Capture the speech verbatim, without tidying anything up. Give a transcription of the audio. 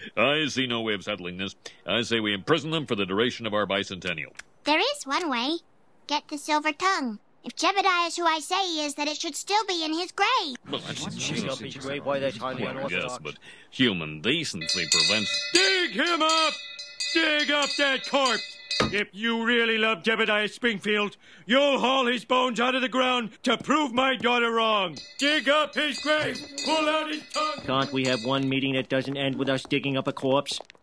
I see no way of settling this. I say we imprison them for the duration of our bicentennial. There is one way. Get the silver tongue. If Jebediah is who I say he is, then it should still be in his grave. Well, that's Up his grave, why that's highly Well, unorthodox. yes, but human decency prevents... Dig him up! Dig up that corpse! If you really love Jebediah Springfield, you'll haul his bones out of the ground to prove my daughter wrong. Dig up his grave! Pull out his tongue! Can't we have one meeting that doesn't end with us digging up a corpse?